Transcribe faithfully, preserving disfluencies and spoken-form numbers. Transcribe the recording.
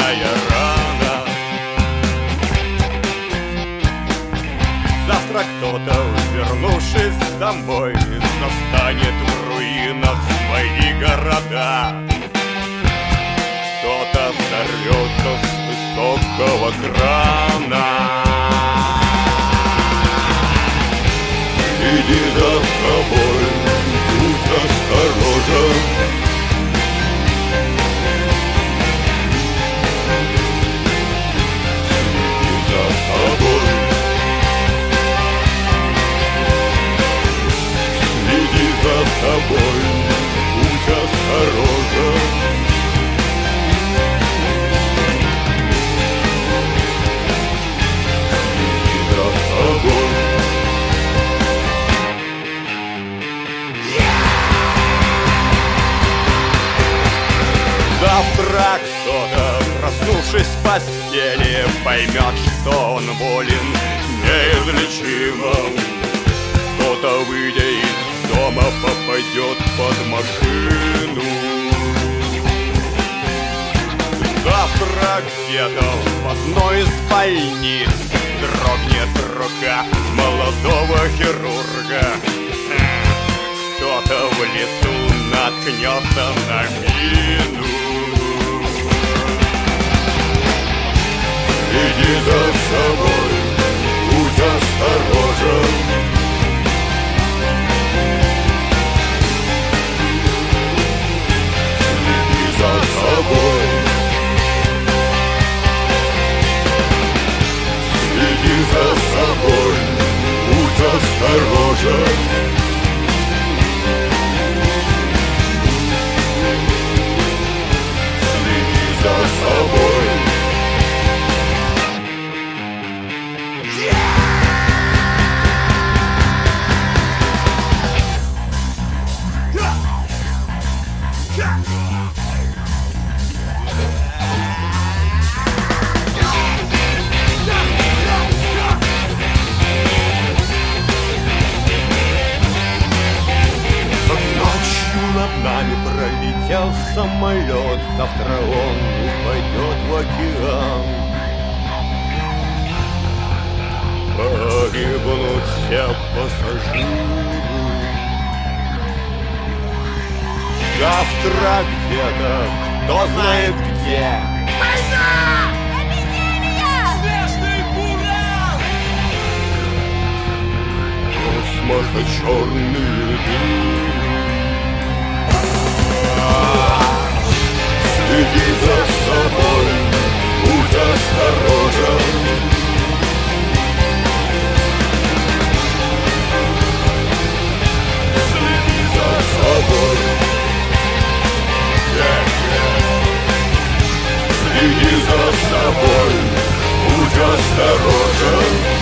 вставая рано. Завтра кто-то, вернувшись домой, застанет в руинах свои города. Кто-то сорвется с высокого крана. Иди за собой, будь осторожен. Следи за собой. Следи за собой, будь осторожен. Следи за собой. Завтра кто-то, проснувшись в постели, поймет, что он болен неизлечимо. Кто-то, выйдя из дома, попадет под машину. Завтра где-то в одной из больниц дрогнет рука молодого хирурга. Кто-то в лесу наткнется на мину. Иди за собой, будь осторожен. Следи за собой. Следи за собой, будь осторожен. Следи за собой. Над нами пролетел самолет, завтра он упадет в океан. Погибнут все пассажиры. Завтра где-то, кто знает где. Война! Эпидемия! Снежный буран! Космоса черные дыры. Следи за собой, будь осторожен. Следи за собой. Следи за собой, будь осторожен.